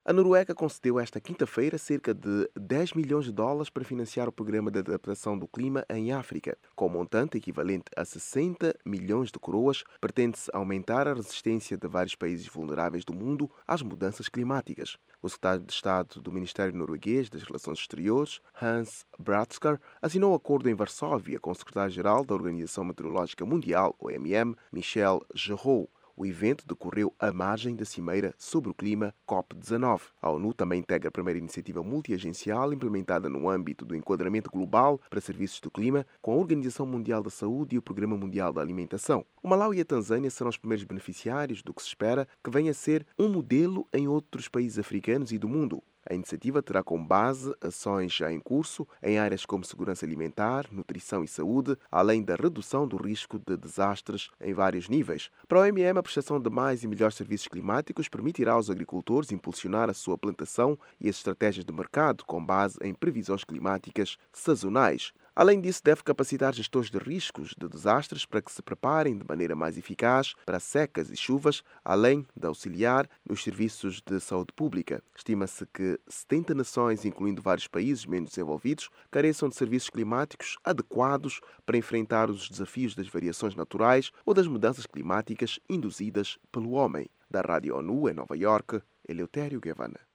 A Noruega concedeu esta quinta-feira cerca de 10 milhões de dólares para financiar o programa de adaptação do clima em África. Com um montante equivalente a 60 milhões de coroas, pretende-se aumentar a resistência de vários países vulneráveis do mundo às mudanças climáticas. O secretário de Estado do Ministério Norueguês das Relações Exteriores, Hans Bratskar, assinou um acordo em Varsóvia com o secretário-geral da Organização Meteorológica Mundial, OMM, Michel Jarrou. O evento decorreu à margem da Cimeira sobre o Clima COP19. A ONU também integra a primeira iniciativa multiagencial implementada no âmbito do enquadramento global para serviços do clima com a Organização Mundial da Saúde e o Programa Mundial da Alimentação. O Malau e a Tanzânia serão os primeiros beneficiários do que se espera que venha a ser um modelo em outros países africanos e do mundo. A iniciativa terá como base ações já em curso em áreas como segurança alimentar, nutrição e saúde, além da redução do risco de desastres em vários níveis. Para a OMM, a prestação de mais e melhores serviços climáticos permitirá aos agricultores impulsionar a sua plantação e as estratégias de mercado com base em previsões climáticas sazonais. Além disso, deve capacitar gestores de riscos de desastres para que se preparem de maneira mais eficaz para secas e chuvas, além de auxiliar nos serviços de saúde pública. Estima-se que 70 nações, incluindo vários países menos desenvolvidos, careçam de serviços climáticos adequados para enfrentar os desafios das variações naturais ou das mudanças climáticas induzidas pelo homem. Da Rádio ONU em Nova Iorque, Eleutério Gavan.